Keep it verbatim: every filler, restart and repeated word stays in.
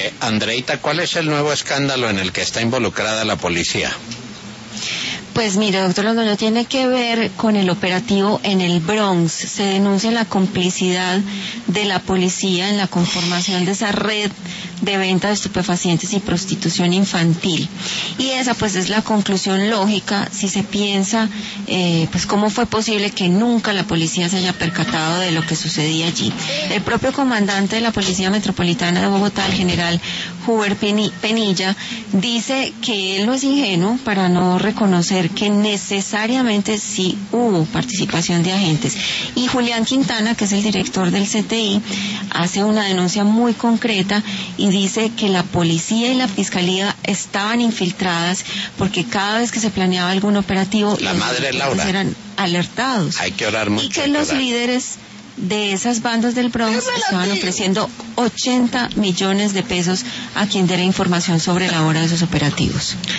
Eh, Andreita, ¿cuál es el nuevo escándalo en el que está involucrada la policía? Pues mire, doctor Londoño, tiene que ver con el operativo en el Bronx. Se denuncia la complicidad de la policía en la conformación de esa red de venta de estupefacientes y prostitución infantil. Y esa pues es la conclusión lógica si se piensa eh, pues cómo fue posible que nunca la policía se haya percatado de lo que sucedía allí. El propio comandante de la Policía Metropolitana de Bogotá, el general Huber Penilla, dice que él no es ingenuo para no reconocer que necesariamente sí hubo participación de agentes. Y Julián Quintana, que es el director del C T I, hace una denuncia muy concreta y dice que la policía y la fiscalía estaban infiltradas porque cada vez que se planeaba algún operativo, la los madre Laura eran alertados. Hay que orar mucho. Y que los líderes de esas bandas del Bronx estaban ofreciendo ochenta millones de pesos a quien diera información sobre la hora de esos operativos.